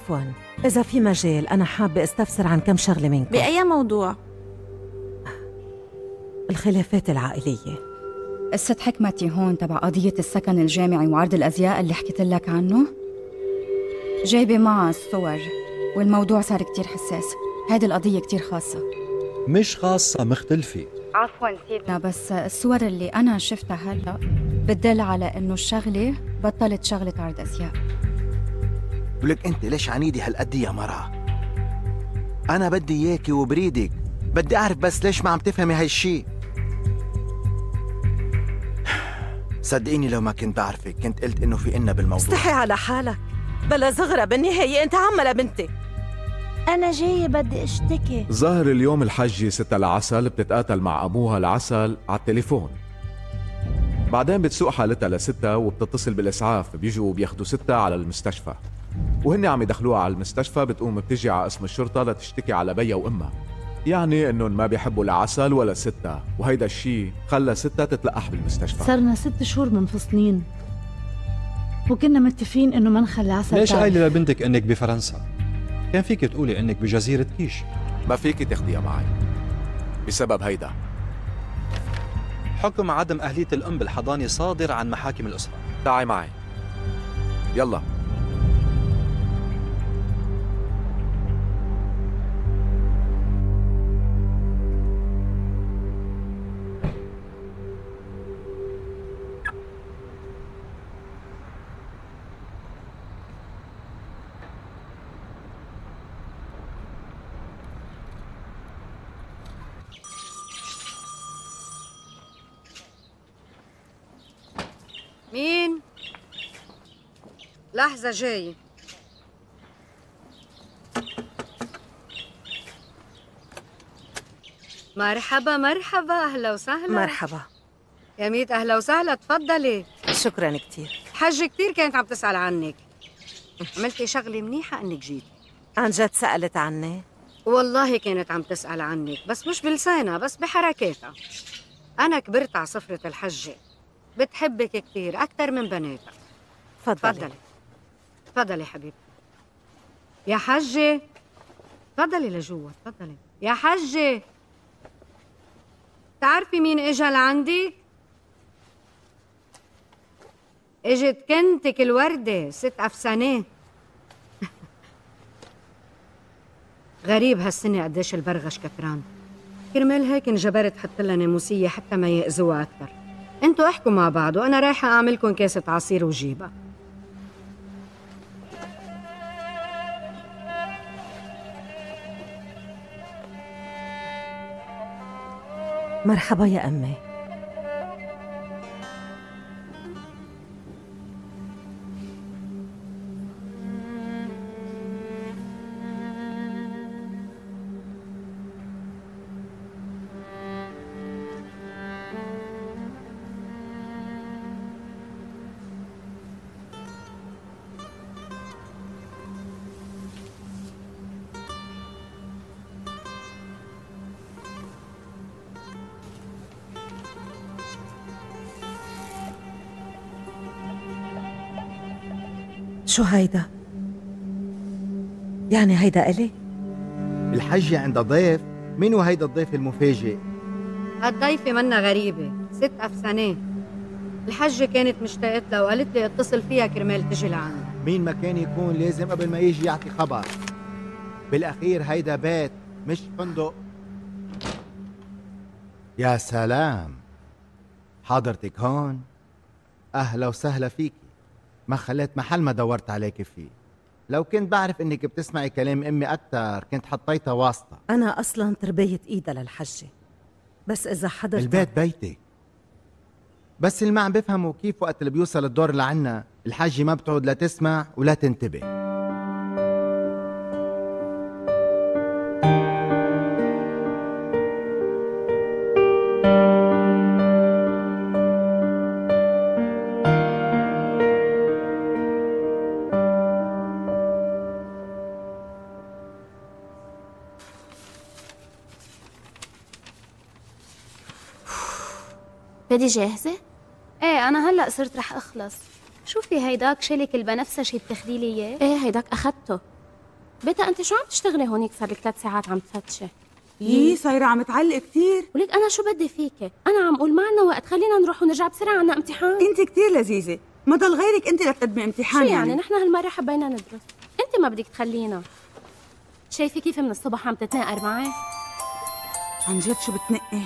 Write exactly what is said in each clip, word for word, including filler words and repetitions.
عفواً، إذا في مجال أنا حابة استفسر عن كم شغلة منكم. بأي موضوع؟ الخلافات العائلية. الست حكمتي هون تبع قضية السكن الجامعي وعرض الأزياء اللي حكيت لك عنه، جايبة معها الصور، والموضوع صار كتير حساس. هيدي القضية كتير خاصة. مش خاصة، مختلفة. عفواً سيدنا، بس الصور اللي أنا شفتها هلأ بتدل على إنه الشغلة بطلت شغلة عرض أزياء. ولك انت ليش عنيدي هالقد يا مرة؟ انا بدي اياكي وبريدك، بدي اعرف بس ليش ما عم تفهمي هالشي. صدقيني لو ما كنت بعرفك كنت قلت انه في إنا بالموضوع. استحي على حالك، بلا زغرة بالنهاية انت عمة لبنتي. أنا جاية بدي أشتكي. ظاهر اليوم الحجة ستة العسل بتتقاتل مع أبوها العسل على التليفون، بعدين بتسوق حالتها لستة وبتتصل بالإسعاف، بيجوا وبياخدوا ستة على المستشفى، وهن عم يدخلوها على المستشفى بتقوم بتجي على اسم الشرطة لتشتكي على بيها وأمها، يعني إنهم ما بيحبوا لا عسل ولا ستة، وهيدا الشي خلى ستة تتلقح بالمستشفى. صرنا ست شهور منفصلين وكنا متفقين إنه ما نخلي عسل. ليش قايلة لبنتك إنك بفرنسا؟ كان فيك تقولي إنك بجزيرة كيش. ما فيك تاخديها معي بسبب هيدا. حكم عدم أهلية الأم بالحضانة صادر عن محاكم الأسرة. تعي معي يلا. مين؟ لحظة جاي. مرحبا مرحبا، أهلا وسهلا. مرحبا. يا ميت أهلا وسهلا، تفضلي. شكراً كتير. الحجة كتير كانت عم تسأل عنك. عملتي شغلة منيحة إنك جيتي. عن جد سألت عني؟ والله كانت عم تسأل عنك، بس مش بلسانها، بس بحركاتها. أنا كبرت على صفرة الحجة، بتحبك كتير أكتر من بناتها. تفضلي. تفضلي تفضلي حبيبتي. يا حجة تفضلي لجوا، تفضلي يا حجة. تعرفي مين اجا لعندي؟ اجت كنتك الوردة ست أفسانة. غريب هالسنة قديش البرغش كتران، كرمال هيك انجبرت حط لها ناموسية حتى ما يأذوها أكثر. انتوا احكوا مع بعض وانا رايحة اعملكم كاسة عصير وجيبها. مرحبا يا أمي. شو هيدا؟ يعني هيدا إلي؟ الحجة عند ضيف. مين هو هيدا الضيف المفاجئ؟ الضيفة منا غريبة، ست أفسانة. الحجة كانت مشتاقت لها وقالت لي اتصل فيها كرمال تجي لعنا. مين ما كان يكون لازم قبل ما يجي يعطي خبر. بالأخير هيدا بيت مش فندق. يا سلام، حضرتك هون؟ أهلا وسهلا فيكي. ما خليت محل ما دورت عليك فيه. لو كنت بعرف انك بتسمعي كلام امي اكتر كنت حطيتها واسطة. انا اصلا تربية ايدها للحجة، بس اذا حضرتك البيت بيتك. بس اللي ما عم بفهموا كيف وقت اللي بيوصل الدور لعنا الحاجة ما بتقعد لا تسمع ولا تنتبه. بدي جاهزة؟ ايه أنا هلأ صرت رح أخلص. شوفي هيداك شلك البنفسجي بتاخدي لي إياه؟ ايه هيداك أخدته. بيتا انت شو عم تشتغلي هونيك صار لك ثلاث ساعات عم تفتشي؟ يي صايرة عم تعلق كتير. ولك انا شو بدي فيكي؟ انا عم قول ما عنا وقت، خلينا نروح ونرجع بسرعه، عنا امتحان. انت كتير لذيذة، ما ضل غيرك انت لتقدمي امتحان. شو يعني, يعني نحن هالمره حبينا ندرس، انت ما بدك تخلينا. شايفه كيف من الصبح عم تتناقر معي؟ عن جد شو بتنقي؟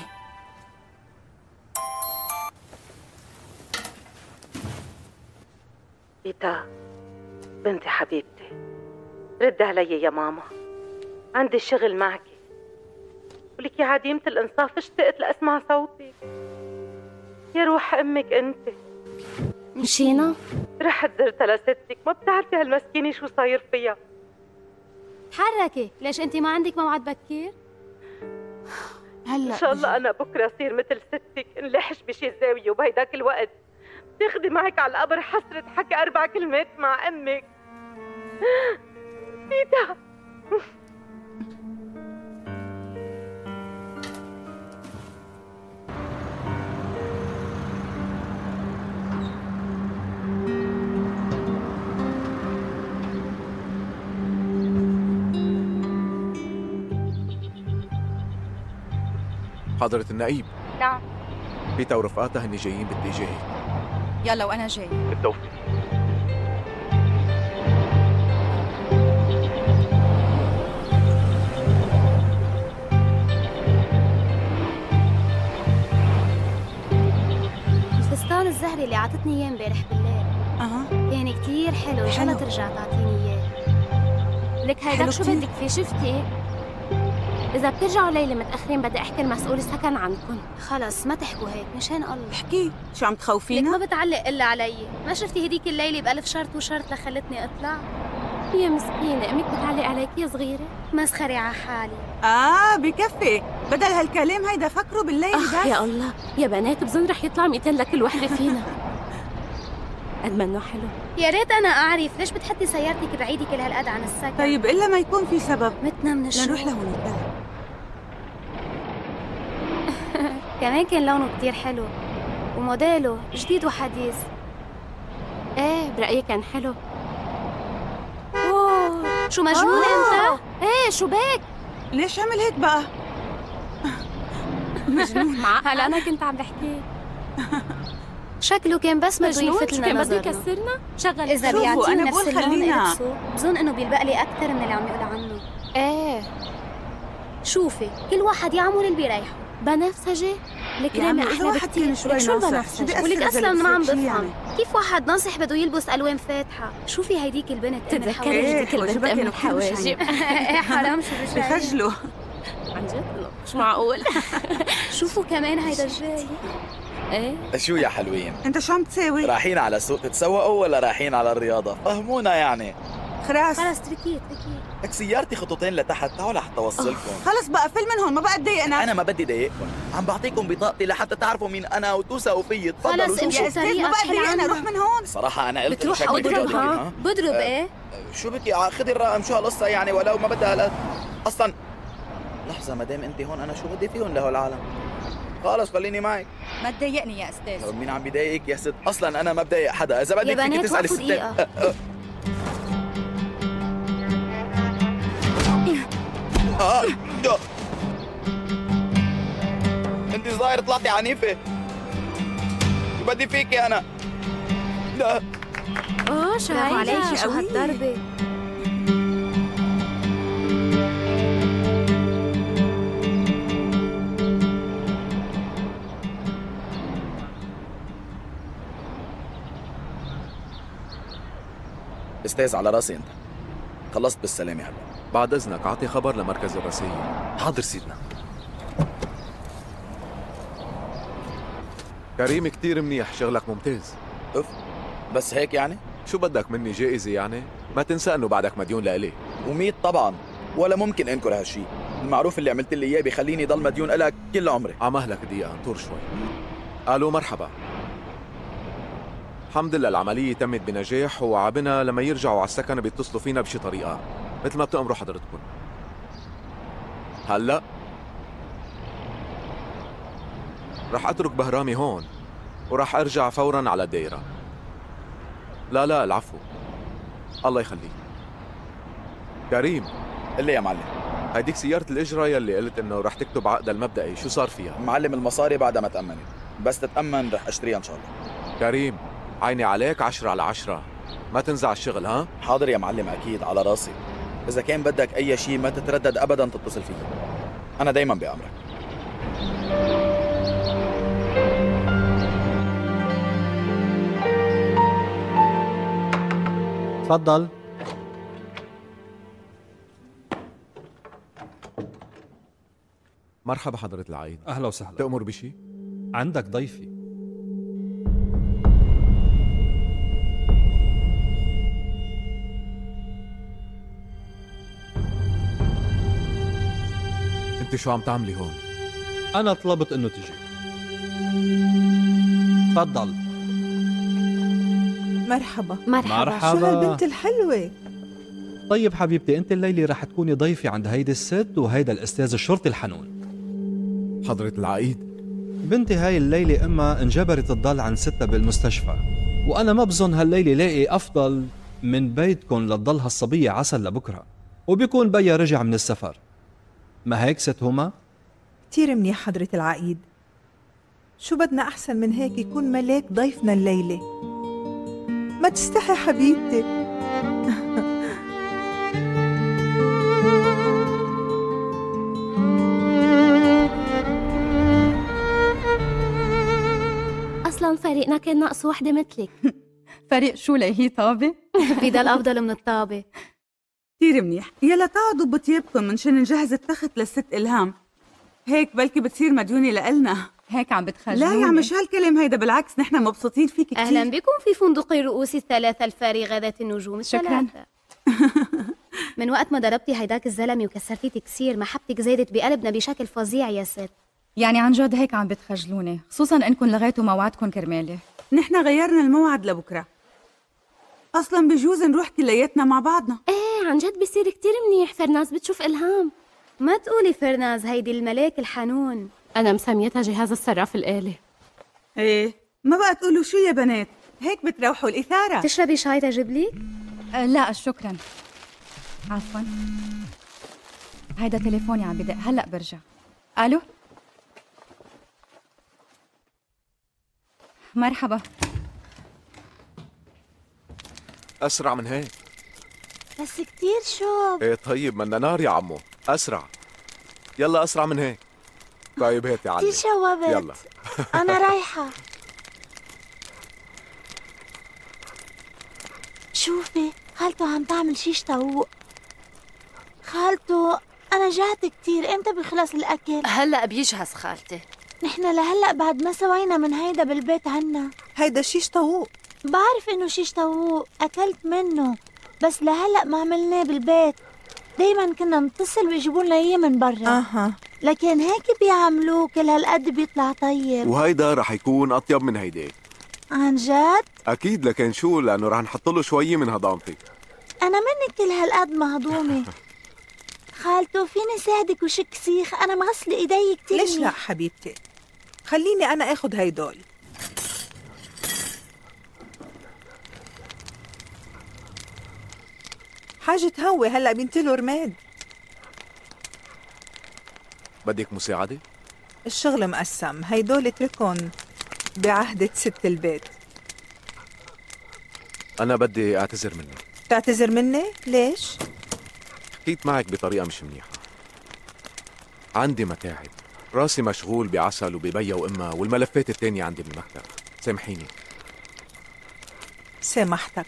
بيتا بنتي حبيبتي، ردي علي يا ماما، عندي شغل معك. ولك يا عديمة الإنصاف اشتقت لأسمع صوتك. يا روح أمك أنت. مشينا؟ رحت زرتها لستك، ما بتعرفي هالمسكينة شو صاير فيها. تحركي، ليش أنت ما عندك موعد بكير؟ هلا إن شاء الله أنا بكرة أصير مثل ستك، انلحش بشي زاوية، وبهيداك الوقت تاخدي معك على القبر حسرة حكي أربع كلمات مع أمك. بيتا حضرة النقيب. نعم. بيتا ورفقاتها هن جايين باتجاهي. يلا وأنا جاي. بالتوفيق. الفستان الزهري اللي عطتني اياه امبارح بالليل اها كان كتير حلو، ان شاء الله ترجع تعطيني اياه. لك هيدا شو بدك فيه؟ شفتي؟ إذا بترجعوا ليلة متأخرين بدي أحكي المسؤول السكن عنكم. خلص ما تحكوا هيك مشان الله. احكي، شو عم تخوفينا؟ لك ما بتعلق إلا علي، ما شفتي هديك الليلة بألف شرط وشرط لخلتني أطلع؟ يا مسكينة أمك بتعلق عليك يا صغيرة، مسخري على حالي. آه بكفي، بدل هالكلام هيدا فكروا بالليل بس. يا الله يا بنات، بظن رح يطلع مئتين لكل وحدة فينا. قد ما إنه حلو. يا ريت أنا أعرف ليش بتحطي سيارتك بعيدة كل هالقد عن السكن. طيب إلا ما يكون في سبب. متنا من الشوق. لنروح لهونيك. كمان كان لونه كتير حلو وموديله جديد وحديث. ايه برأيي كان حلو. اوه شو مجنون انت؟ ايه شو بك؟ ليش عمل هيك بقى؟ مجنون. هلا انا كنت عم بحكي شكله كان بس بده يلفت لنا نظرنا. كان بده يكسرنا؟ شغل اذا بيعطينا نفس اللون بظن انه بيلبق لي اكثر من اللي عم يقول عنه. ايه شوفي كل واحد يعمل اللي بيريحه. بنفسجي؟ الكريمة أحلى بكتير. شو البنفسجي؟ ولك أصلا ما عم بفهم يعني. كيف واحد ناصح بده يلبس ألوان فاتحة؟ شوفي هيديك البنت تتذكري هيديك البنت أم الحواجب. إيه حرام شو بشايف بخجلوا عن جد مش معقول. شوفوا كمان هيدا الجاي. ايه شو يا حلوين؟ انت شو عم تساوي؟ رايحين على السوق تتسوقوا ولا رايحين على الرياضة؟ فهمونا يعني. خلاص خلاص تركيت تركيت. لك سيارتي خطوتين لتحت، تعالوا لحتى اوصلكم. خلص بقى فل من هون، ما بقى اتضايق انا. انا ما بدي ضايقكم، عم بعطيكم بطاقتي لحتى تعرفوا مين انا وتوثقوا فيي. تفضلوا. خلص امشي طريقك. ما بقى اتضايق انا، روح من هون. صراحة انا قلت بتروح او بضرب ها؟ بضرب ايه؟ شو بكي خذي الرقم، شو هالقصة يعني؟ ولو ما بدها هالقد اصلا. لحظة مدام انت هون انا شو بدي فيهم لهول العالم؟ خلص خليني معك. ما تضايقني يا استاذ. مين عم بضايقك يا ست؟ اصلا انا ما بضايق حدا، اذا بدك فيك تسالي الستات. آه. انت ظاهر طلعتي عنيفة. شو بدي فيكي انا؟ لا اوه شو عليكي شو هالضربة. استاذ على راسي انت. خلصت بالسلامة هلا. بعد اذنك اعطي خبر لمركز الرسائل. حاضر سيدنا. كريم كتير منيح، شغلك ممتاز. اف بس هيك يعني؟ شو بدك مني، جائزة يعني؟ ما تنسى انه بعدك مديون لإلي. وميت طبعا، ولا ممكن انكر هالشي. المعروف اللي عملت لي اياه بيخليني ضل مديون لك كل عمري. عمهلك دقيقة انطر شوي. الو مرحبا. الحمد لله العملية تمت بنجاح، وعبنا لما يرجعوا على السكن بيتصلوا فينا بشي طريقة مثل ما بتأمروا حضرتكم. هلا رح اترك بهرامي هون ورح ارجع فورا على الدائرة. لا لا العفو، الله يخليك. كريم، قل لي يا معلم. هيديك سيارة الإجرة يلي قلت إنه رح تكتب عقدها المبدئي، شو صار فيها؟ معلم المصاري بعدها ما تأمنت، بس تتأمن رح أشتريها إن شاء الله. كريم، عيني عليك عشرة على عشرة، ما تنزع الشغل ها؟ حاضر يا معلم، أكيد على راسي. إذا كان بدك أي شيء ما تتردد أبدا تتصل فيي، أنا دايما بأمرك. تفضل. مرحبا حضرة العقيد. أهلا وسهلا. تأمر بشي؟ عندك ضيفي. انت شو عم تعملي هون؟ أنا طلبت إنه تجي. تفضل. مرحبا. مرحبا. مرحبا. شو هالبنت الحلوة؟ طيب حبيبتي، أنت الليلة رح تكوني ضيفي عند هيدي الست وهيدا الأستاذ الشرطي الحنون. حضرة العقيد، بنتي هاي الليلة أمها انجبرت تضل عند ستها بالمستشفى، وأنا ما بظن هالليلة لاقي أفضل من بيتكم لتضل هالصبية عسل لبكرة، وبيكون بيا رجع من السفر. ما هيك ست هما؟ كتير منيح حضرة العقيد. شو بدنا أحسن من هيك يكون ملاك ضيفنا الليلة؟ ما تستحي حبيبتي. أصلا فريقنا كان ناقص وحدة مثلك. فريق شو لهي طابة؟ بدا الأفضل من الطابة. كتير منيح. يلا تقعدوا بطيبكم منشان نجهز التخت للست إلهام، هيك بلكي بتصير مديونة لإلنا. هيك عم بتخجلوني. لا يا عم، شو هالكلام هيدا، بالعكس نحن مبسوطين فيك كتير. أهلا بكم في فندق الرؤوس الثلاثة الفارغة ذات النجوم الثلاثة. شكرا. من وقت ما ضربتي هيداك الزلمة وكسرتي تكسير، محبتك زادت بقلبنا بشكل فظيع يا ست. يعني عن جد هيك عم بتخجلوني، خصوصا انكم لغيتوا موعدكم كرمالي. نحن غيرنا الموعد لبكرة، أصلا بجوز نروح كلياتنا مع بعضنا. ايه عن جد بيصير كتير منيح. فرناز بتشوف إلهام. ما تقولي فرناز، هيدي الملاك الحنون. أنا مسميتها جهاز الصراف الآلي. ايه ما بقى تقولوا شو يا بنات، هيك بتروحوا الإثارة. تشربي شاي تجيبلي؟ أه لا شكرا. عفوا، هيدا تليفوني عم بدق، هلا برجع. الو، مرحبا. أسرع من هيك. بس كتير شوب. ايه طيب، منا نار يا عمو، أسرع. يلا أسرع من هيك. طيب هات يا علي. كتير شوبت. يلا. أنا رايحة. شوفي خالته عم تعمل شيش طاووق. خالته أنا جعت كتير، إمتى بيخلص الأكل؟ هلأ بيجهز خالتي. نحن لهلأ بعد ما سوينا من هيدا بالبيت عنا. هيدا شيش طاووق. بعرف إنه شيش طاووق، أكلت منه، بس لهلأ ما عملناه بالبيت. دايما كنا نتصل ويجيبوا لنا إياه من برا. أها. لكن هيك بيعملوه كل هالقد بيطلع طيب. وهيدا رح يكون أطيب من هيداك. عن جد؟ أكيد، لكن شو، لأنه رح نحط له شوية من هضامتي. أنا مني كل هالقد مهضومة. خالته فيني ساعدك وشك سيخ، أنا مغسلة إيدي كتير. ليش لا حبيبتي، خليني أنا أخذ هيدول. حاجة هوي هلا بينتلوا رماد. بدك مساعدة؟ الشغل مقسم، هيدول اتركهم بعهدة ست البيت. أنا بدي أعتذر منك. تعتذر مني؟ ليش؟ حكيت معك بطريقة مش منيحة. عندي متاعب، راسي مشغول بعسل وببيا وإمها، والملفات التانية عندي بالمكتب. سامحيني. سامحتك.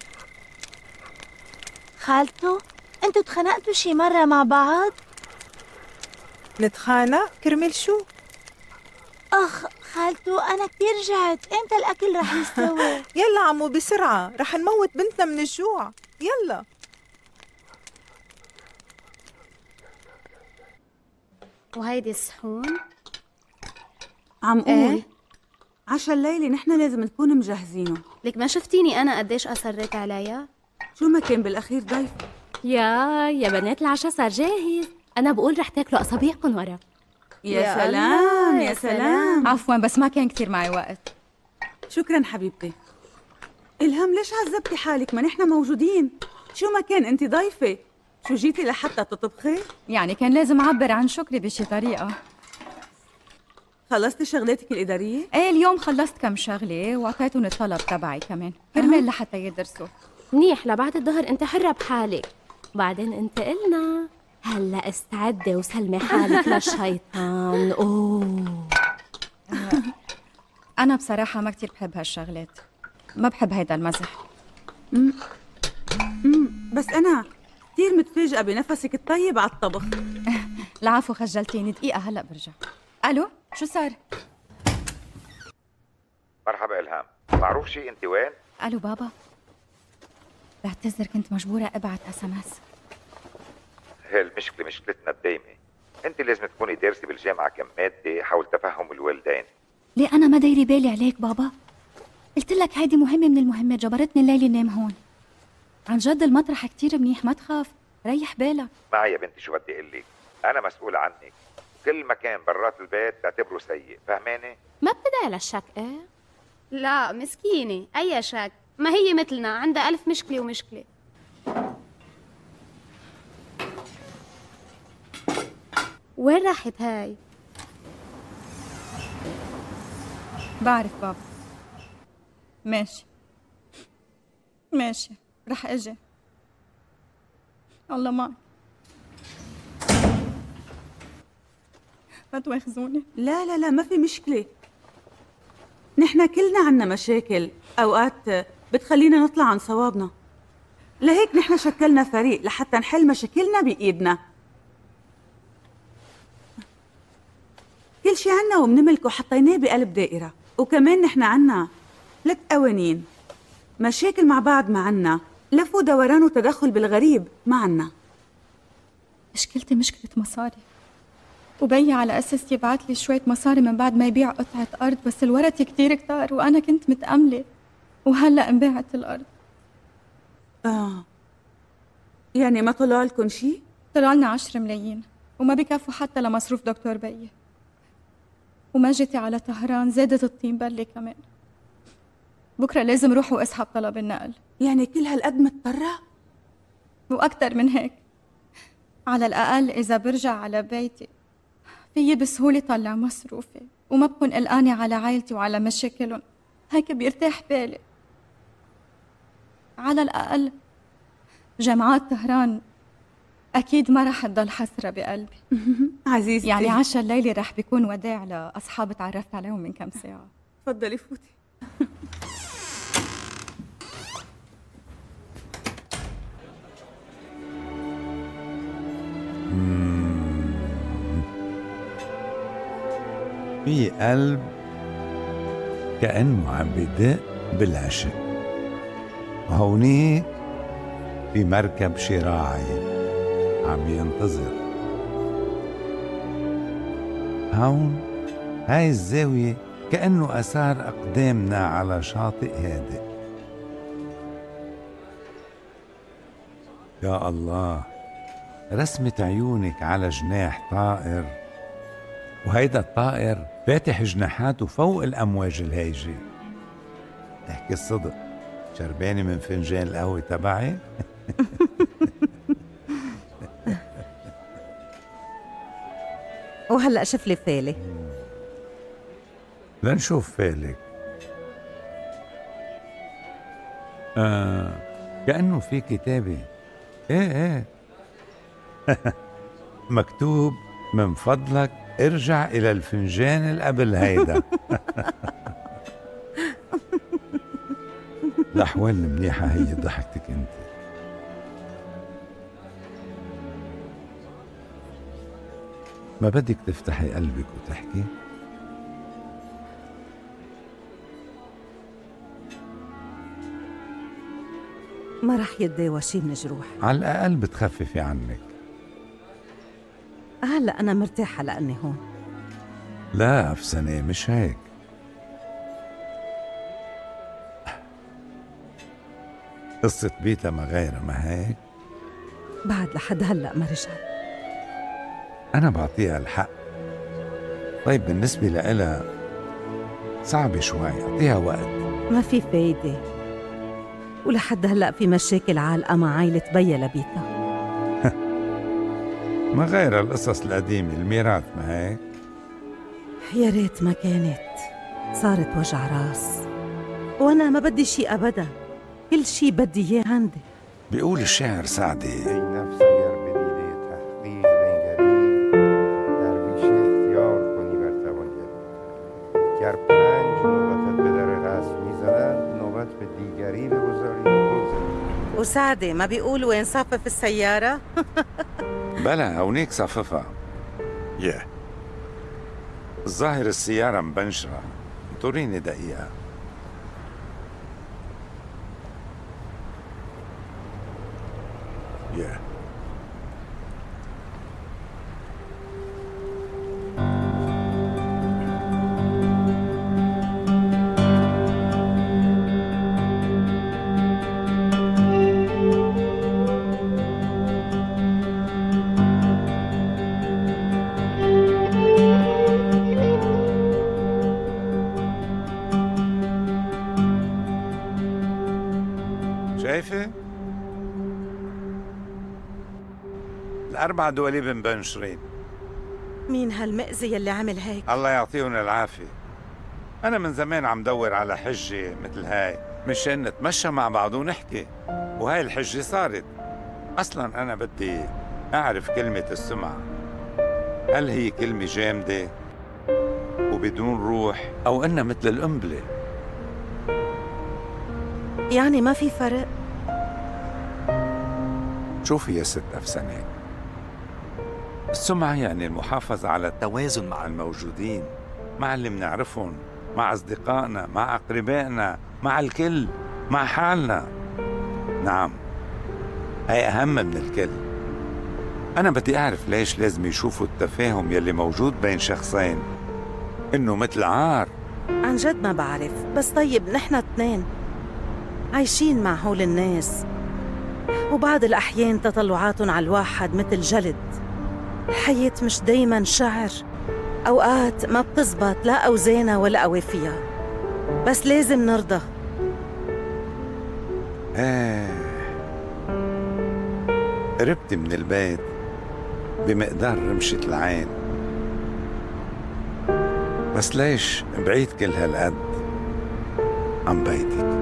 خالته انتوا اتخانقتوا شي مرة مع بعض؟ نتخانق؟ كرمال شو؟ اخ خالته انا كتير جعت، امتى الاكل رح يستوي؟ يلا عمو بسرعة، رح نموت بنتنا من الجوع، يلا. وهيدي الصحون. عم قول ايه؟ عشا الليلة نحن لازم نكون مجهزينه. لك ما شفتيني أنا قديش أصريت عليها؟ شو ما كان بالأخير ضيف. يا يا بنات العشاء صار جاهز. أنا بقول رح تاكلوا أصابيعكم ورا. يا, يا سلام يا سلام. عفوا بس ما كان كتير معي وقت. شكرا حبيبتي. إلهام ليش عذبتي حالك؟ ما نحن موجودين. شو ما كان انت ضيفة. شو جيتي لحتى تطبخي؟ يعني كان لازم أعبر عن شكري بشي طريقة. خلصتي شغلاتك الإدارية؟ ايه اليوم خلصت كم شغلة وعطيتهم الطلب تبعي كمان كرمال لحتى يدرسوا. منيح، لبعد الظهر انت حرة بحالك، بعدين انت قلنا هلا استعدي وسلمي حالك للشيطان. اوه أنا بصراحة ما كتير بحب هالشغلات، ما بحب هيدا المزح. امم امم بس أنا كتير متفاجئة بنفسك الطيب على الطبخ. العفو خجلتيني، دقيقة هلا برجع. ألو، شو صار؟ مرحبا إلهام، معروف شي أنت وين؟ ألو بابا، بعتذر كنت مجبورة أبعت اس ام اس. هي المشكلة مشكلتنا الدايمة، أنت لازم تكوني دارسة بالجامعة كم مادة حول تفهم الوالدين. ليه أنا ما دايري بالي عليك بابا؟ قلت لك هيدي مهمة من المهمات، جبرتني الليلة نام هون. عن جد المطرح كتير منيح، ما تخاف، ريح بالك. معي يا بنتي، شو بدي أقول لك؟ أنا مسؤول عنك، كل مكان برات البيت تعتبره سيء، فهماني؟ ما بتدعي للشك ايه؟ لا مسكينة، أي شك؟ ما هي مثلنا عندها ألف مشكلة ومشكلة. وين راحت هاي؟ بعرف بابا. ماشي ماشي رح اجي. الله معك، ما تواخذوني. لا لا لا ما في مشكلة، نحن كلنا عنا مشاكل أوقات بتخلينا نطلع عن صوابنا، لهيك نحن شكلنا فريق لحتى نحل مشاكلنا بإيدنا. كل شي عنا وبنملكه حطيناه بقلب دائرة، وكمان نحن عنا ثلاث قوانين، مشاكل مع بعض ما عنا، لف ودوران وتدخل بالغريب ما عنا. مشكلتي مشكلة مصاري، وبي على أساس يبعت لي شوية مصاري من بعد ما يبيع قطعة أرض، بس الورث كتير كتار وأنا كنت متأملة، وهلأ انباعت الأرض. آه يعني ما طلع لكم شي؟ طلع لنا عشر ملايين وما بكفوا حتى لمصروف دكتور بي، وما جيتي على طهران زادت الطين بلة كمان. بكرة لازم روح واسحب طلب النقل. يعني كل هالقد مضطرة؟ وأكتر من هيك، على الأقل إذا برجع على بيتي فيي بسهولة طلع مصروفي وما بكون قلقانة على عائلتي وعلى مشاكلهم، هيك بيرتاح بالي. على الأقل جامعات طهران أكيد ما رح تضل حسرة بقلبي. عزيزتي يعني عشاء الليلة رح بيكون وداع لأصحاب تعرفت عليهم من كم ساعة. تفضلي فوتي. في قلب كأنه عم بدق بالعشق، وهونيك في مركب شراعي عم ينتظر. هون هاي الزاوية كأنه أثار أقدامنا على شاطئ هادئ. يا الله، رسمة عيونك على جناح طائر، وهيدا الطائر فاتح جناحاته فوق الأمواج الهايجة. احكي الصدق، شربانة من فنجان القهوة تبعي؟ وهلأ شوف لي فالي. لنشوف فالك. آه كأنه في كتابة. ايه ايه مكتوب من فضلك ارجع إلى الفنجان اللي قبل هيدا. الأحوال المنيحة هي ضحكتك انت. ما بدك تفتحي قلبك وتحكي؟ ما رح يتداوى شي من جروح. على الأقل بتخففي عنك. هلأ أنا مرتاحة لأني هون. لا أفسنة، مش هيك. قصة بيتا ما غيرها، ما هيك؟ بعد لحد هلأ ما رجعت. أنا بعطيها الحق. طيب بالنسبة لإلها صعبة شوي، أعطيها وقت. ما في فايدة، ولحد هلأ في مشاكل عالقة مع عائلة بيا لبيتا. ما غير القصص القديمة، الميراث ما هيك؟ يا ريت ما كانت، صارت وجع راس، وانا ما بدي شيء ابدا، كل شيء بدي اياه عندي. بيقول الشاعر سعدي: وسعدي ما بيقول وين صفف السيارة؟ بلا هونيك صففها. ياه الظاهر السيارة مبنشرة، انطريني دقيقة. ياه شايفة؟ الأربع دواليب مبنشرين. مين هالمئزي اللي عمل هيك؟ الله يعطيهم العافية. أنا من زمان عم دور على حجة مثل هاي مشان نتمشى مع بعض ونحكي، وهاي الحجة صارت. أصلاً أنا بدي أعرف كلمة السمعة، هل هي كلمة جامدة وبدون روح أو إنها مثل القنبلة؟ يعني ما في فرق؟ شوفي يا ست أفسنة، السمعة يعني المحافظة على التوازن مع الموجودين، مع اللي منعرفهم، مع أصدقائنا، مع أقربائنا، مع الكل، مع حالنا. نعم هي أهم من الكل. أنا بدي أعرف ليش لازم يشوفوا التفاهم يلي موجود بين شخصين إنه مثل عار. عن جد ما بعرف، بس طيب نحن اثنين عايشين مع هول الناس، وبعض الأحيان تطلعاتهم على الواحد مثل جلد. الحياة مش دايما شعر، أوقات ما بتزبط لا أوزانها ولا أوافيها، بس لازم نرضى. آه قربت من البيت بمقدار رمشة العين، بس ليش بعيد كل هالقد عن بيتك؟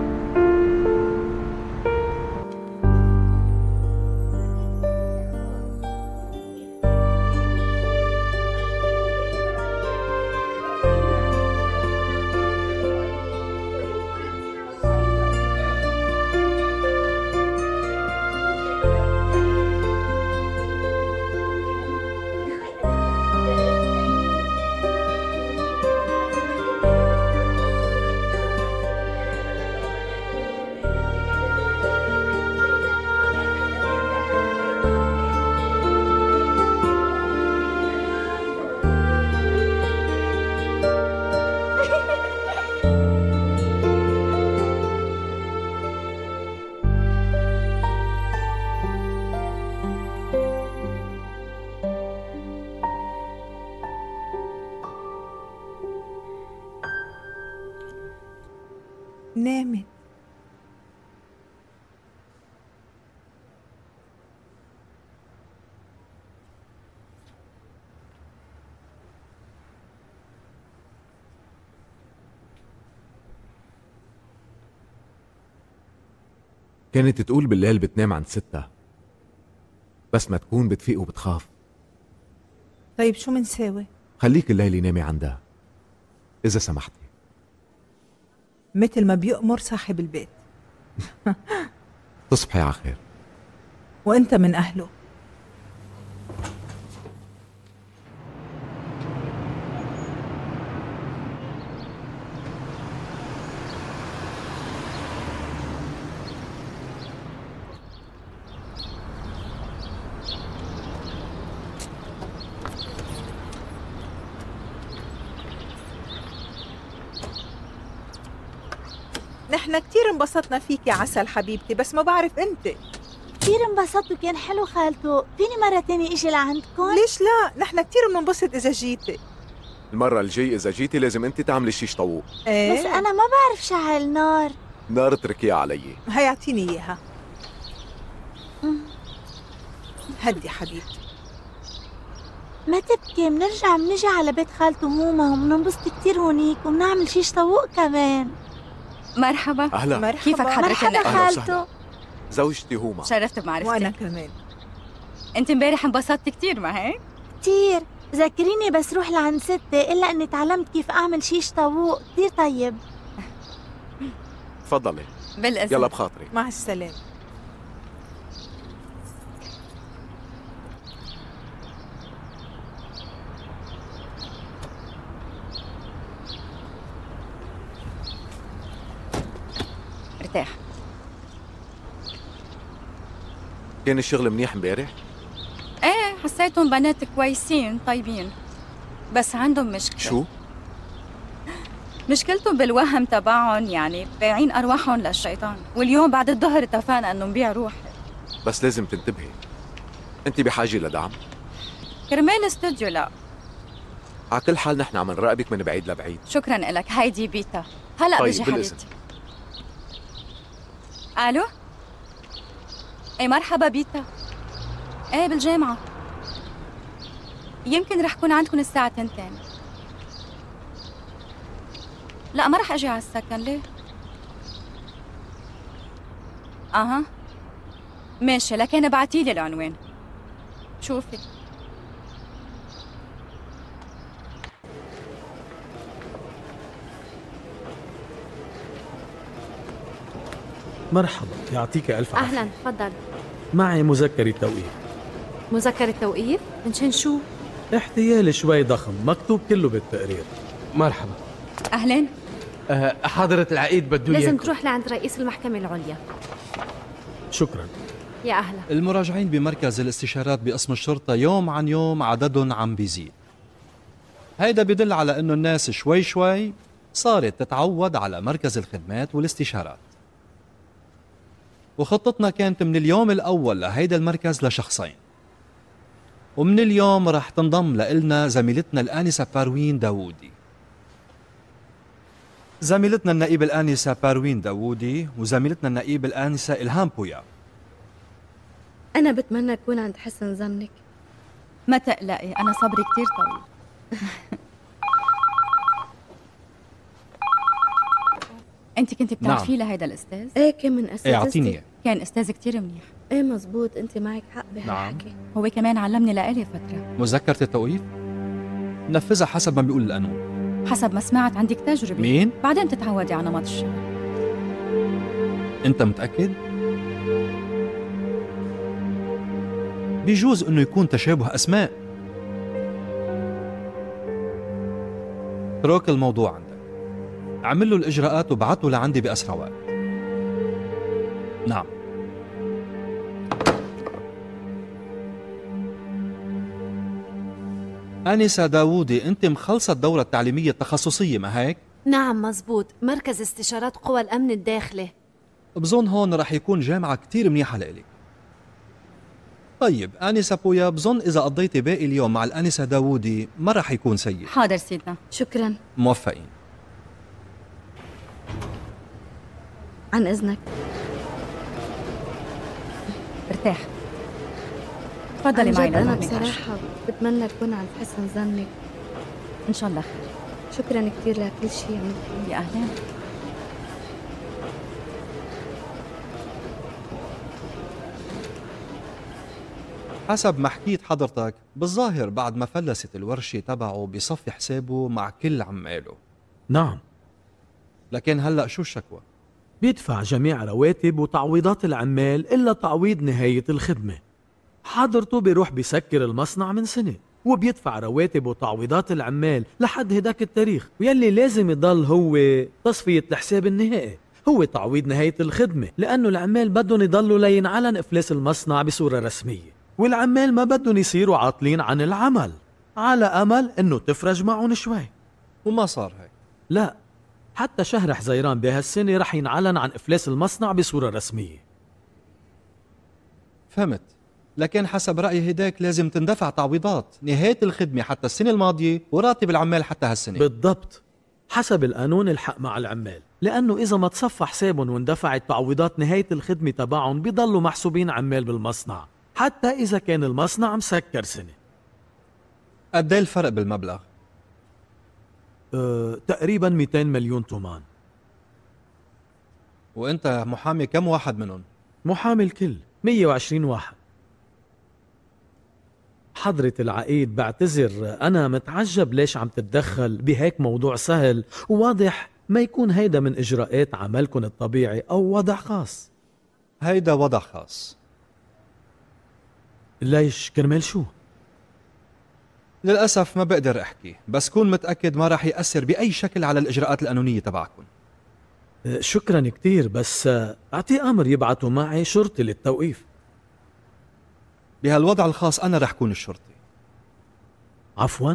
نامت. كانت تقول بالليل بتنام عند ستة، بس ما تكون بتفيق وبتخاف. طيب شو منساوي؟ خليك الليلة نامي عندها إذا سمحتي. مثل ما بيأمر صاحب البيت. تصبحي على خير. وانت من أهله. نحن كتير انبسطنا فيك يا عسل حبيبتي، بس ما بعرف انت. كتير انبسطت وكان حلو خالته، فيني مرة تانية اجي لعندكم؟ ليش لا؟ نحن كتير بننبسط اذا جيتي. المرة الجاي إذا جيتي لازم أنت تعملي شي طوق. ايه؟ بس أنا ما بعرف شعل نار. نار اتركيها علي. هيعطيني إياها. هدي حبيبتي. ما تبكي، منرجع منجي على بيت خالته وماما ومننبسط كتير هونيك ومنعمل شيش طاووق كمان. مرحبا. أهلا. مرحبا. كيفك حضرتك؟ مرحبا خالته. زوجتي هوما. شرفت بمعرفتك. وأنا كمان. أنت امبارح انبسطت كتير ما هيك؟ كتير، ذكريني بس روح لعند ستي إلا إني تعلمت كيف أعمل شيش طاووق كتير طيب. تفضلي. بالإذن. يلا بخاطري. مع السلامة. ارتاح. كان الشغل منيح امبارح؟ ايه حسيتهم بنات كويسين طيبين، بس عندهم مشكلة. شو؟ مشكلتهم بالوهم تبعهم، يعني بايعين أرواحهم للشيطان، واليوم بعد الظهر اتفقنا إنه نبيع روحي. بس لازم تنتبهي، أنت بحاجة لدعم؟ كرمال استوديو لا. على كل حال نحن عم نراقبك من بعيد لبعيد. شكرا لك. هيدي بيتا. هلا طيب بيجي بالإذن. حبيبتي. الو. ايه مرحبا بيتا. ايه بالجامعة. يمكن رح كون عندكم الساعة تنتين. لا ما رح اجي على السكن. ليه؟ اها ماشي، لكن ابعتيلي العنوان. شوفي. مرحبا، يعطيك ألف عافية. أهلا، تفضل. معي مذكرة توقيف. مذكرة توقيف؟ من شان شو؟ احتيال شوي ضخم، مكتوب كله بالتقرير. مرحبا. أهلين. أه حضرة العقيد بده لازم إياكم. تروح لعند رئيس المحكمة العليا. شكرا. يا أهلا. المراجعين بمركز الاستشارات بقسم الشرطة يوم عن يوم عددهم عم بيزيد. هيدا بدل على انه الناس شوي شوي صارت تتعود على مركز الخدمات والاستشارات. وخطتنا كانت من اليوم الأول لهيدا المركز لشخصين، ومن اليوم رح تنضم لإلنا زميلتنا الآنسة باروين داوودي. زميلتنا النائبة الآنسة باروين داوودي وزميلتنا النائبة الآنسة إلهام بويا. أنا بتمنى أكون عند حسن ظنك. ما تقلقي، أنا صبري كتير طويل. أنت كنت بتعرفيه نعم. لهيدا الأستاذ؟ إيه كان من أساتذتي. ايه اعطيني. كان أستاذ كتير منيح. إيه مزبوط، أنت معك حق بهالحكي. هو كمان علمني لإلي فترة. مذكرة التوقيف نفذها حسب ما بيقول القانون. حسب ما سمعت عندك تجربة. مين؟ بعدين تتعودي على نمط الشغل. أنت متأكد؟ بيجوز إنه يكون تشابه أسماء. اترك الموضوع عندك، اعمل له الإجراءات وابعته لعندي بأسرع وقت. نعم. آنسة داوودي، أنت مخلصة الدورة التعليمية التخصصية ما هيك؟ نعم مزبوط، مركز استشارات قوى الأمن الداخلي. بظن هون رح يكون جامعة كتير منيحة لإلك. طيب آنسة بويا، بظن إذا قضيتي باقي اليوم مع الآنسة داوودي ما رح يكون سيء. حاضر سيدنا. شكرا. موفقين. عن إذنك. ارتاح. تفضلي معي. أنا بصراحة بتمنى أكون عند حسن ظنك. إن شاء الله خير. شكرا كثير لكل شيء عملتيه. يا أهلا. حسب ما حكيت حضرتك، بالظاهر بعد ما فلست الورشة تبعه بصفي حسابه مع كل عماله. نعم. لكن هلأ شو الشكوى؟ بيدفع جميع رواتب وتعويضات العمال إلا تعويض نهاية الخدمة. حضرته بيروح بيسكر المصنع من سنة وبيدفع رواتب وتعويضات العمال لحد هداك التاريخ، ويلي لازم يضل هو تصفية الحساب النهائي، هو تعويض نهاية الخدمة، لأنه العمال بدهم يضلوا لينعلن إفلاس المصنع بصورة رسمية، والعمال ما بدهم يصيروا عاطلين عن العمل على أمل إنه تفرج معهم شوي. وما صار هيك؟ لا، حتى شهر حزيران بهالسنة رح ينعلن عن إفلاس المصنع بصورة رسمية. فهمت، لكن حسب رأيي هداك لازم تندفع تعويضات نهاية الخدمة حتى السنة الماضية وراتب العمال حتى هالسنة. بالضبط، حسب القانون الحق مع العمال، لأنه إذا ما تصفى حسابهم واندفعت تعويضات نهاية الخدمة تبعهم بيضلوا محسوبين عمال بالمصنع حتى إذا كان المصنع مسكر سنة. قد ايه الفرق بالمبلغ؟ أه، تقريبا مئتين مليون تومان. وانت محامي كم واحد منهم؟ محامي الكل، مية وعشرين واحد. حضرة العقيد بعتذر، أنا متعجب ليش عم تتدخل بهيك موضوع سهل وواضح ما يكون هيدا من إجراءات عملكن الطبيعي أو وضع خاص. هيدا وضع خاص. ليش؟ كرمال شو؟ للأسف ما بقدر أحكي، بس كون متأكد ما راح يأثر بأي شكل على الإجراءات القانونية تبعكم. شكرا كتير، بس أعطي أمر يبعثوا معي شرطي للتوقيف. بهالوضع الخاص أنا رح كون الشرطي. عفوا؟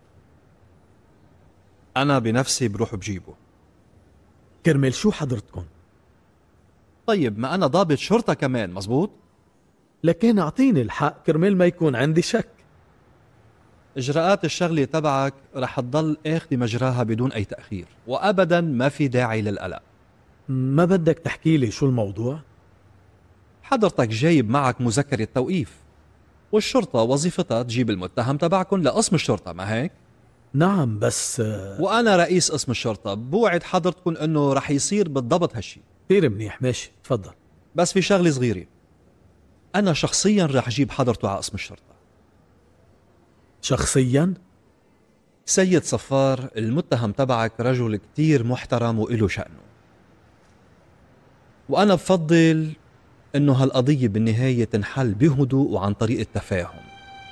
أنا بنفسي بروح بجيبه. كرمال شو حضرتكم؟ طيب ما أنا ضابط شرطة كمان، مزبوط؟ لكن أعطيني الحق كرمال ما يكون عندي شك. إجراءات الشغلة تبعك رح تضل آخذ مجراها بدون أي تأخير، وأبدا ما في داعي للقلق. ما بدك تحكي لي شو الموضوع؟ حضرتك جايب معك مذكرة توقيف، والشرطة وظيفتها تجيب المتهم تبعكم لقسم الشرطة، ما هيك؟ نعم، بس وأنا رئيس قسم الشرطة، بوعد حضرتكم أنه رح يصير بالضبط هالشي. كثير منيح، ماشي، تفضل. بس في شغلة صغيرة، أنا شخصيا رح أجيب حضرته على قسم الشرطة. شخصيا؟ سيد صفار، المتهم تبعك رجل كتير محترم وإله شأنه، وأنا بفضل إنه هالقضية بالنهاية تنحل بهدوء وعن طريق التفاهم.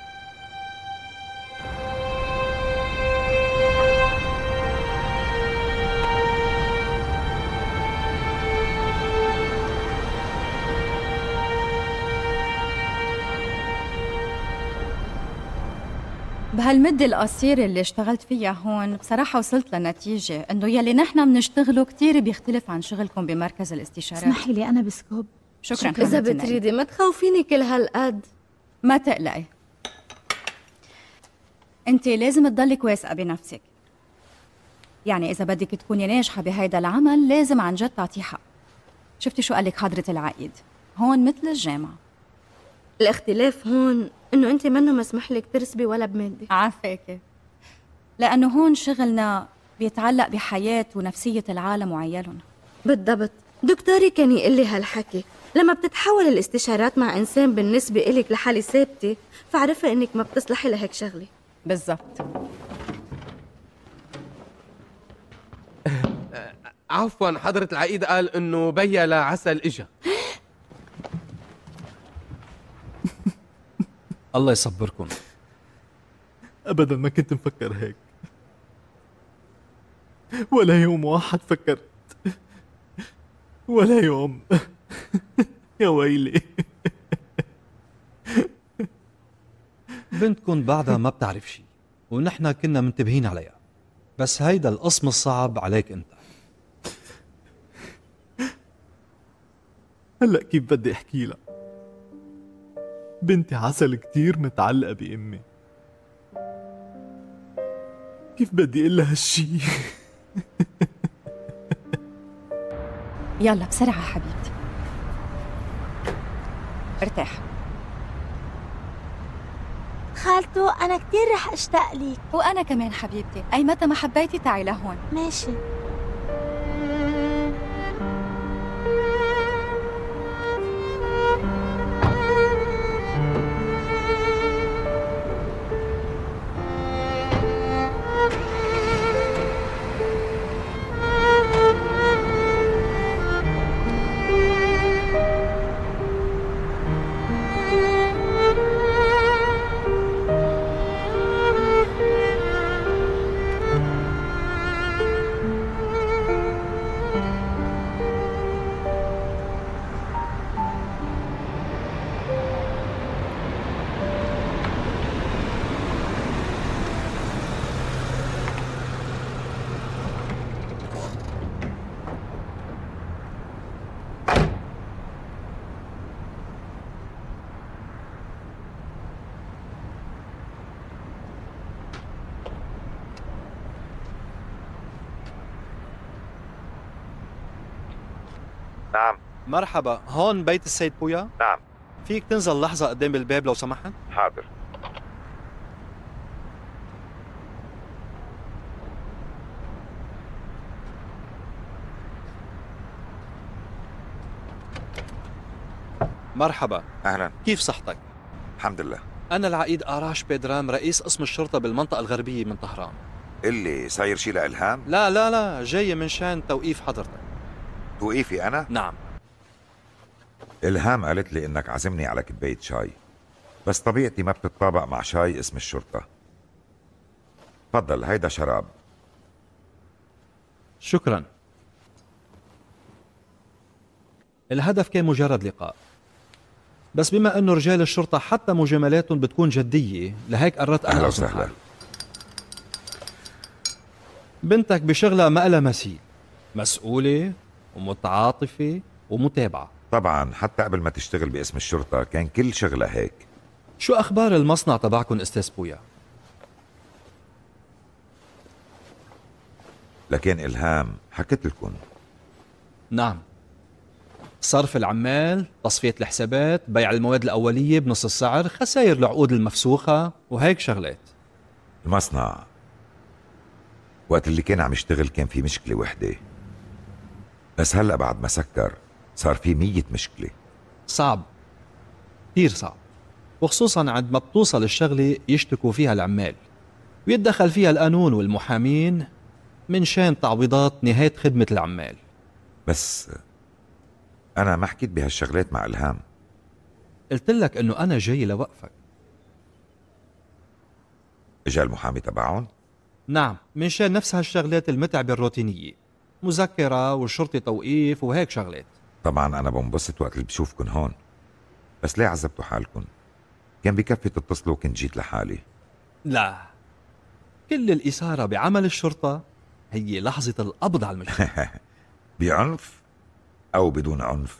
بهالمدة القصيرة اللي اشتغلت فيها هون بصراحة وصلت لنتيجة إنه يلي نحن بنشتغله كتير بيختلف عن شغلكم بمركز الاستشارات. اسمحي لي أنا بسكوب. شكرا. إذا بتريدي ما تخوفيني كل هالقد. ما تقلقي، انت لازم تضلك واثقة بنفسك. يعني إذا بدك تكوني ناجحة بهيدا العمل لازم عن جد تعطيه حق. شفتي شو قالك حضرة العقيد؟ هون مثل الجامعة. الاختلاف هون إنه أنت منه مسمح لك ترسبي ولا بمادة. عافاكي، لأنه هون شغلنا بيتعلق بحياة ونفسية العالم وعيالهم. بالضبط، دكتوري كان يقول لي هالحكي، لما بتتحول الاستشارات مع إنسان بالنسبة إلك لحالة ثابتة فعرفها إنك ما بتصلحي لهيك شغلة. بالضبط. عفوا، حضرة العقيد قال إنه بيا لعسل إجا. الله يصبركم. أبدا ما كنت مفكر هيك، ولا يوم واحد فكرت، ولا يوم. يا ويلي. بنتكم بعدها ما بتعرف شي، ونحن كنا منتبهين عليها، بس هيدا القسم الصعب عليك انت. هلأ كيف بدي احكي لها؟ بنتي عسل كتير متعلقة بأمي، كيف بدي اقول لها هالشي؟ يلا بسرعة حبيبتي، ارتاح. خالته أنا كتير رح أشتاق ليك. وأنا كمان حبيبتي، أي متى ما حبيتي تعي لهون. ماشي. نعم. مرحبا، هون بيت السيد بويا؟ نعم. فيك تنزل لحظة قدام الباب لو سمحت؟ حاضر. مرحبا. اهلا. كيف صحتك؟ الحمد لله. انا العقيد آراش بيدرام، رئيس قسم الشرطة بالمنطقة الغربية من طهران. اللي صاير شي لإلهام؟ لا لا لا، جاي من شان توقيف حضرتك. توقيفي انا؟ نعم. إلهام قالت لي انك عازمني على كباية شاي، بس طبيعتي ما بتتطابق مع شاي اسم الشرطة. تفضل، هيدا شراب. شكرا. الهدف كان مجرد لقاء، بس بما انه رجال الشرطة حتى مجاملاتهم بتكون جدية، لهيك قررت انا اهلا أظن وسهلا. حالي. بنتك بشغلها ما لها مثيل، مسؤولة ومتعاطفة ومتابعة. طبعا حتى قبل ما تشتغل باسم الشرطة كان كل شغلة هيك. شو اخبار المصنع تبعكم استاذ بويا؟ لكن إلهام حكت لكم؟ نعم، صرف العمال، تصفية الحسابات، بيع المواد الأولية بنص السعر، خسائر العقود المفسوخة وهيك شغلات. المصنع وقت اللي كان عم يشتغل كان في مشكلة وحدة، بس هلأ بعد ما سكر صار في مية مشكلة. صعب، كثير صعب، وخصوصا عندما بتوصل الشغلة يشتكوا فيها العمال ويتدخل فيها القانون والمحامين من شان تعويضات نهاية خدمة العمال. بس أنا ما حكيت بهالشغلات مع إلهام. قلت لك إنه أنا جاي لوقفك. إجا المحامي تبعهم؟ نعم، من شان نفس هالشغلات المتعبة الروتينية، مذكرة والشرطة توقيف وهيك شغلات. طبعا أنا بنبسط وقت اللي بشوفكن هون، بس ليه عذبتوا حالكن؟ كان بكفي تتصلوا وكنت جيت لحالي. لا، كل الإثارة بعمل الشرطة هي لحظة القبض على المجرم. بعنف أو بدون عنف؟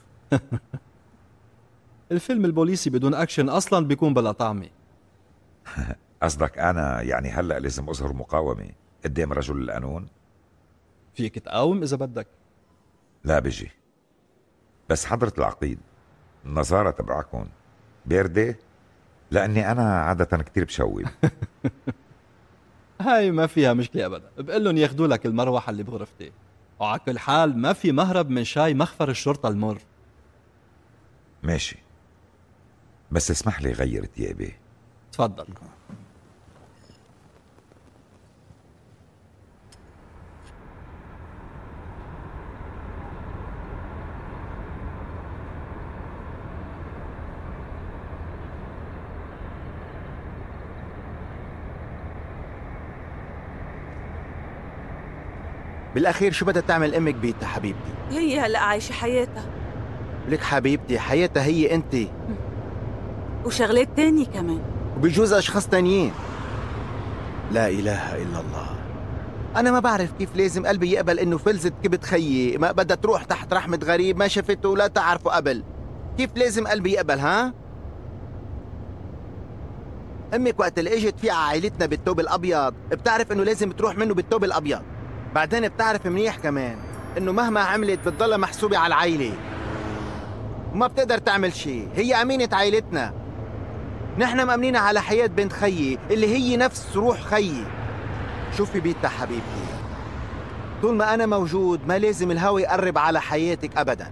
الفيلم البوليسي بدون أكشن أصلا بيكون بلا طعمة. قصدك أنا يعني هلأ لازم أظهر مقاومة قدام رجل القانون؟ فيك تقاوم إذا بدك. لا بجي، بس حضرة العقيد النظارة تبعكم باردة، لأني أنا عادة كتير بشوب. هاي ما فيها مشكلة أبدا، بقلن ياخدوا لك المروحة اللي بغرفتي، وعلى كل حال ما في مهرب من شاي مخفر الشرطة المر. ماشي، بس اسمح لي غير ثيابي. تفضل. بالاخير شو بدها تعمل امك بيتها حبيبتي؟ هي هلا عايشة حياتها. لك حبيبتي حياتها هي انت، وشغلات تانية كمان، وبجوز اشخاص تانيين. لا اله الا الله. انا ما بعرف كيف لازم قلبي يقبل انه فلزت كبت خيي ما بدها تروح تحت رحمة غريب ما شفته ولا تعرفه قبل. كيف لازم قلبي يقبل؟ ها؟ امك وقت اللي اجت في عائلتنا بالثوب الابيض بتعرف انه لازم تروح منه بالثوب الابيض. بعدين بتعرف منيح كمان انه مهما عملت بتضلها محسوبة على العيلة وما بتقدر تعمل شيء. هي امينة عائلتنا، نحن مأمنين على حياة بنت خيي اللي هي نفس روح خيي. شوفي بيتا حبيبتي، طول ما انا موجود ما لازم الهوى يقرب على حياتك ابدا.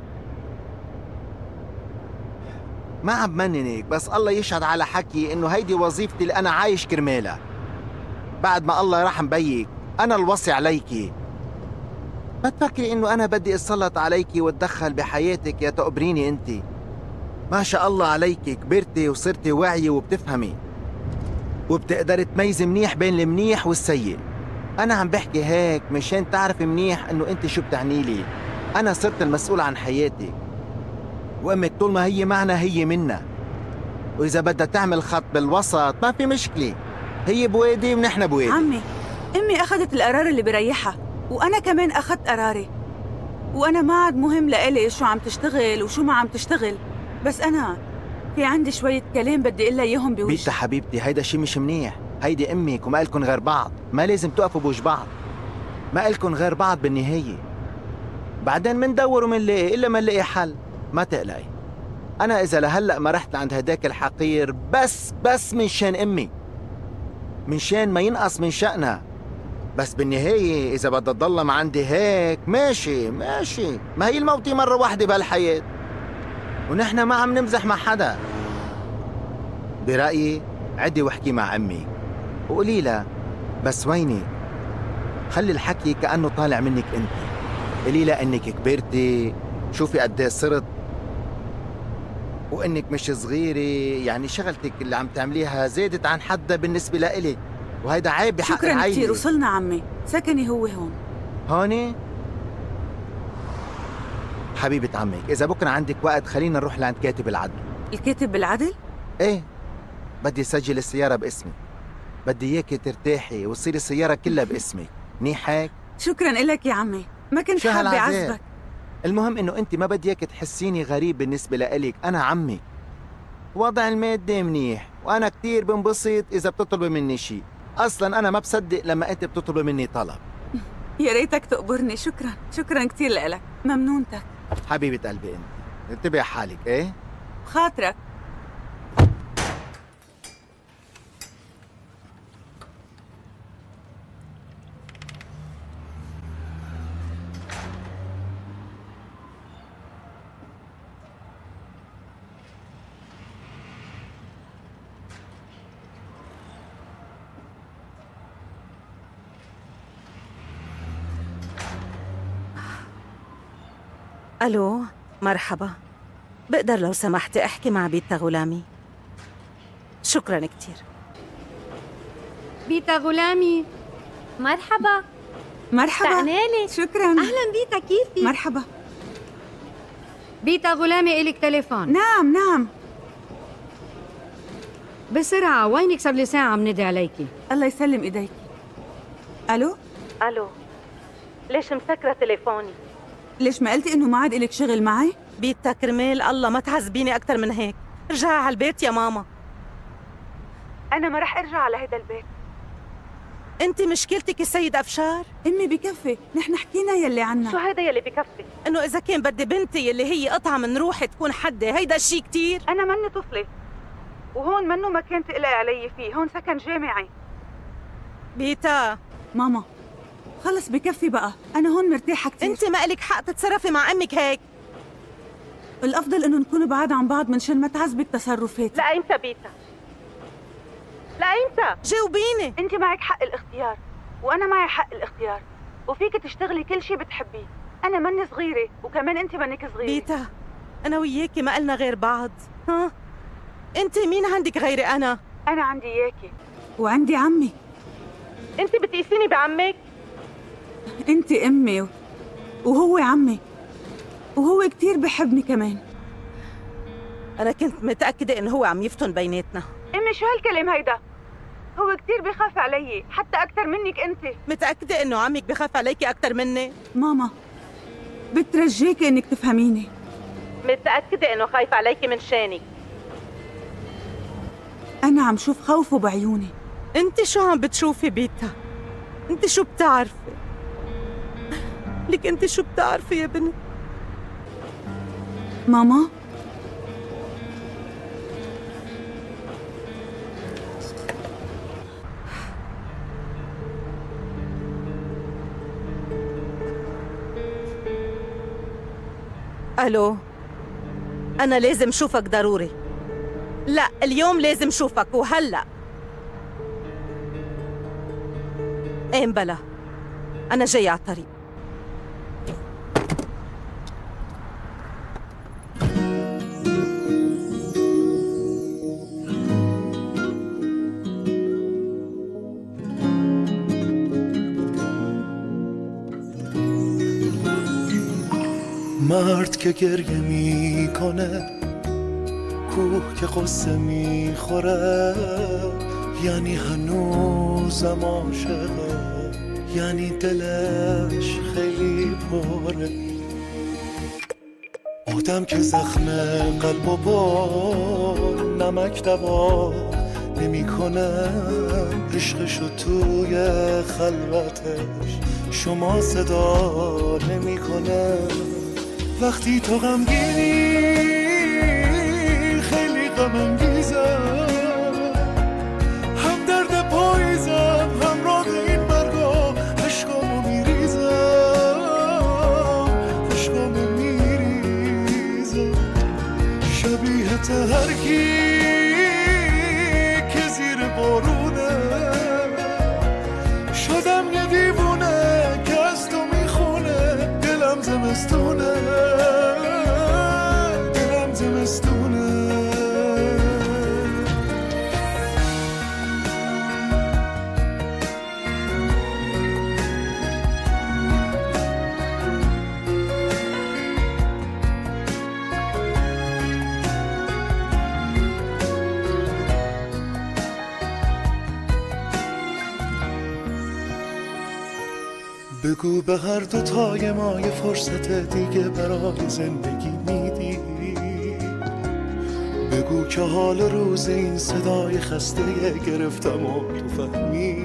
ما عم بمننك، بس الله يشهد على حكي انه هيدي وظيفتي اللي انا عايش كرمالها. بعد ما الله رحم بيك أنا الوصي عليكي. ما تفكري إنه أنا بدي أتسلط عليكي وأتدخل بحياتك يا تقبريني أنت. ما شاء الله عليكي كبرتي وصرتي واعية وبتفهمي وبتقدري تميزي منيح بين المنيح والسيء. أنا عم بحكي هيك مشان تعرفي منيح إنه أنت شو بتعني لي. أنا صرت المسؤول عن حياتي، وأمك طول ما هي معنا هي منا، وإذا بدها تعمل خط بالوسط ما في مشكلة. هي بوادي ونحن بوادي. عمي امي اخذت القرار اللي بريحها، وانا كمان اخذت قراري، وانا ما عاد مهم لإلي شو عم تشتغل وشو ما عم تشتغل، بس انا في عندي شوية كلام بدي اقول لها اياهم بوجهي. بيتا حبيبتي هيدا شي مش منيح. هيدي امك وما إلكن غير بعض، ما لازم توقفوا بوجه بعض. ما إلكن غير بعض بالنهاية. بعدين مندور ومنلاقي الا ما نلاقي حل. ما تقلقي، انا اذا لهلا ما رحت لعند هداك الحقير بس بس من شان امي، من شان ما ينقص من شأنها. بس بالنهاية إذا بدها تضلم عندي هيك ماشي ماشي، ما هي الموتي مرة واحدة بهالحياة. ونحن ما عم نمزح مع حدا. برأيي عدي واحكي مع أمي وقولي لها بس ويني، خلي الحكي كأنه طالع منك أنت. قولي لها إنك كبرتي، شوفي قد ايه صرت، وإنك مش صغيرة، يعني شغلتك اللي عم تعمليها زادت عن حدها بالنسبة لإلك، وهيدا عيب بحق شكرا العيلة. كثير، وصلنا عمي، سكني هو هون. هوني؟ حبيبة عمك، إذا بكرة عندك وقت خلينا نروح لعند كاتب العدل. الكاتب بالعدل؟ إيه، بدي سجل السيارة باسمي، بدي إياكي ترتاحي وتصير السيارة كلها باسمك، منيح هيك؟ شكرا إلك يا عمي، ما كنت حابة أعذبك. المهم إنه أنت ما بدي إياك تحسيني غريب بالنسبة لإلك، أنا عمي. وضع المادة منيح، وأنا كتير بنبسط إذا بتطلبي مني شيء، أصلاً أنا ما بصدق لما أنت بتطلبي مني طلب. يا ريتك تقبرني، شكرا، شكرا كتير لإلك، ممنونتك. حبيبة قلبي أنت، انتبهي حالك، إيه؟ بخاطرك. ألو، مرحبا. بقدر لو سمحتي أحكي مع بيتا غلامي؟ شكراً كتير. بيتا غلامي، مرحبا. مرحبا. تعنالي. شكراً. أهلاً بيتا، كيفك؟ مرحبا. بيتا غلامي، إلك تليفون. نعم نعم. بسرعة، وينك؟ صار لي ساعة عم ندعي عليكي. الله يسلم إيديكي. ألو؟ ألو، ليش مسكرة تليفوني؟ ليش ما قلتي إنه ما عاد إلك شغل معي؟ بيتا كرمال الله ما تعذبيني أكتر من هيك، رجعي على البيت يا ماما. أنا ما رح أرجع على هيدا البيت. أنت مشكلتك السيد أفشار؟ أمي بكفي، نحن حكينا يلي عنا. شو هيدا يلي بكفي؟ إنه إذا كان بدي بنتي يلي هي قطعة من روحي تكون حدي، هيدا الشي كتير؟ أنا مني طفلة، وهون منه مكان تقلقي علي فيه، هون سكن جامعي. بيتا ماما خلص بكفي بقى، أنا هون مرتاحة كتير. أنت ما إلك حق تتصرفي مع أمك هيك. الأفضل إنه نكون بعاد عن بعض منشان ما تعذبك تصرفاتي. لا أنت بيتا، لا أنت جاوبيني. أنت معك حق الاختيار وأنا معي حق الاختيار، وفيك تشتغلي كل شي بتحبيه. أنا مني صغيرة وكمان أنت منك صغيرة. بيتا أنا وياكي ما قلنا غير بعض، ها؟ أنت مين عندك غيري أنا؟ أنا عندي إياكي وعندي عمي. أنت بتقيسيني بعمك؟ أنت أمي وهو عمي، وهو كتير بحبني كمان. أنا كنت متأكدة إنه هو عم يفتن بيناتنا. أمي شو هالكلام هيدا؟ هو كتير بخاف علي، حتى أكتر منك أنت. متأكدة إنه عمك بخاف عليكي أكتر مني؟ ماما بترجيكي إنك تفهميني. متأكدة إنه خايف عليكي من شانك. أنا عم شوف خوفه بعيوني. أنت شو عم بتشوفي بيتا؟ أنت شو بتعرفي؟ لك أنت شو بتعرفي يا بنت؟ ماما ألو، أنا لازم شوفك ضروري. لا اليوم لازم شوفك وهلأ. ايه بلا، أنا جاي على الطريق. مرد که گریه میکنه، کوه که قصه میخوره، یعنی هنوزم عاشقه، یعنی دلش خیلی پره. آدم که زخم قلب و با نمک دوا نمیکنه، عشقشو توی خلوتش شما صدا نمیکنه. وقتی تو غمگینی خیلی غم انگیزم، هم درد پاییزم همراه این برگا عشقامو میریزم، عشقامو میریزم. تهرکی که زیر بارونه شدم یه دیوونه که از تو میخونه دلم زمستونه دلم زمستونه بگو به هر دو تای ما یه فرصت دیگه برای زندگی میدی بگو که حال روز این صدای خسته گرفتم و تو فهمیدی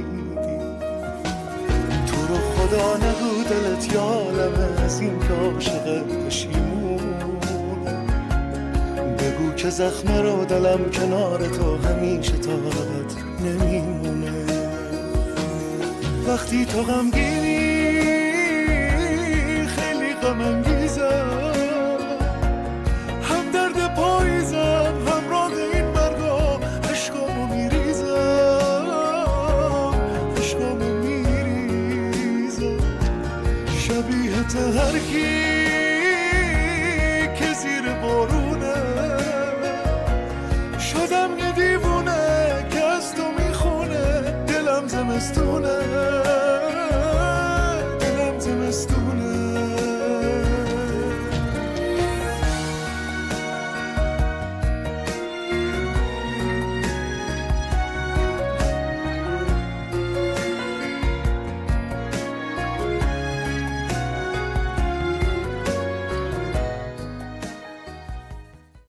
تو رو خدا نگو دلت یالمه از این که عاشقت پشیمونه بگو که زخم رو دلم کنار تو همیشه طاقت نمیمونه وقتی تو غمگینی غم انگیزم هم درد پاییزم هم راه این برگا عشقامو میریزم عشقامو میریزم شبیه تهرکی که زیر بارونه شدم یه دیوونه که از تو میخونه دلم زمستونه